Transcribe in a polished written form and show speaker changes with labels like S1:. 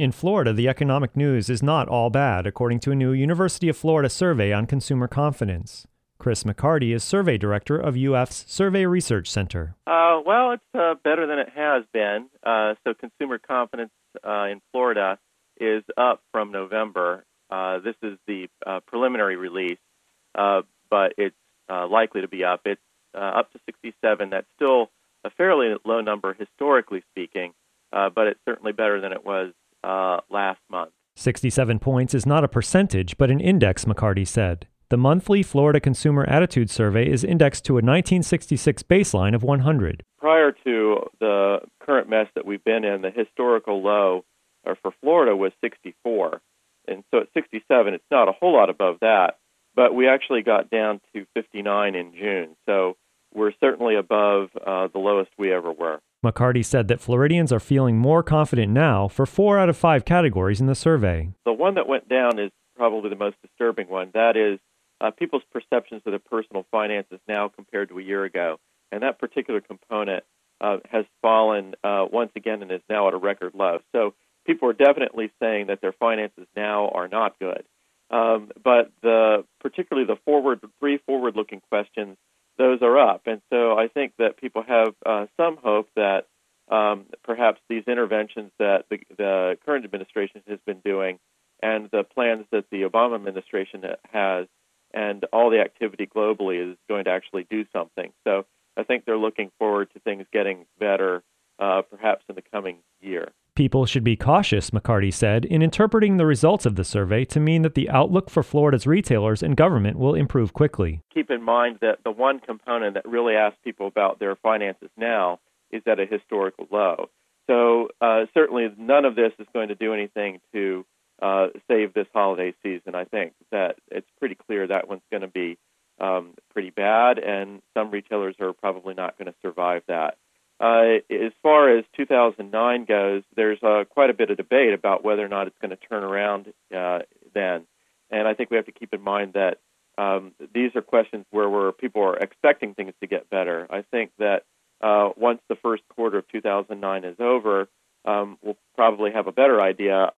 S1: In Florida, the economic news is not all bad, according to a new University of Florida survey on consumer confidence. Chris McCarty is survey director of UF's Survey Research Center.
S2: Well, it's better than it has been. So consumer confidence in Florida is up from November. This is the preliminary release, but it's likely to be up. It's up to 67. That's still a fairly low number historically speaking, but it's certainly better than it was last month.
S1: 67 points is not a percentage, but an index, McCarty said. The monthly Florida Consumer Attitude Survey is indexed to a 1966 baseline of 100.
S2: Prior to the current mess that we've been in, the historical low for Florida was 64. And so at 67, it's not a whole lot above that, but we actually got down to 59 in June. So we're certainly above the lowest we ever were.
S1: McCarty said that Floridians are feeling more confident now for 4 out of 5 categories in the survey.
S2: The one that went down is probably the most disturbing one. That is people's perceptions of their personal finances now compared to a year ago. And that particular component has fallen once again and is now at a record low. So people are definitely saying that their finances now are not good. But particularly the three forward-looking questions, those are up. And so I think that people have some hope that perhaps these interventions that the current administration has been doing and the plans that the Obama administration has and all the activity globally is going to actually do something. So I think they're looking forward to things getting better perhaps in the coming year.
S1: People should be cautious, McCarty said, in interpreting the results of the survey to mean that the outlook for Florida's retailers and government will improve quickly.
S2: Keep in mind that the one component that really asks people about their finances now is at a historical low. So certainly none of this is going to do anything to save this holiday season. I think that it's pretty clear that one's going to be pretty bad, and some retailers are probably not going to survive that. As far as 2009 goes, there's quite a bit of debate about whether or not it's going to turn around then. And I think we have to keep in mind that these are questions where people are expecting things to get better. I think that once the first quarter of 2009 is over, we'll probably have a better idea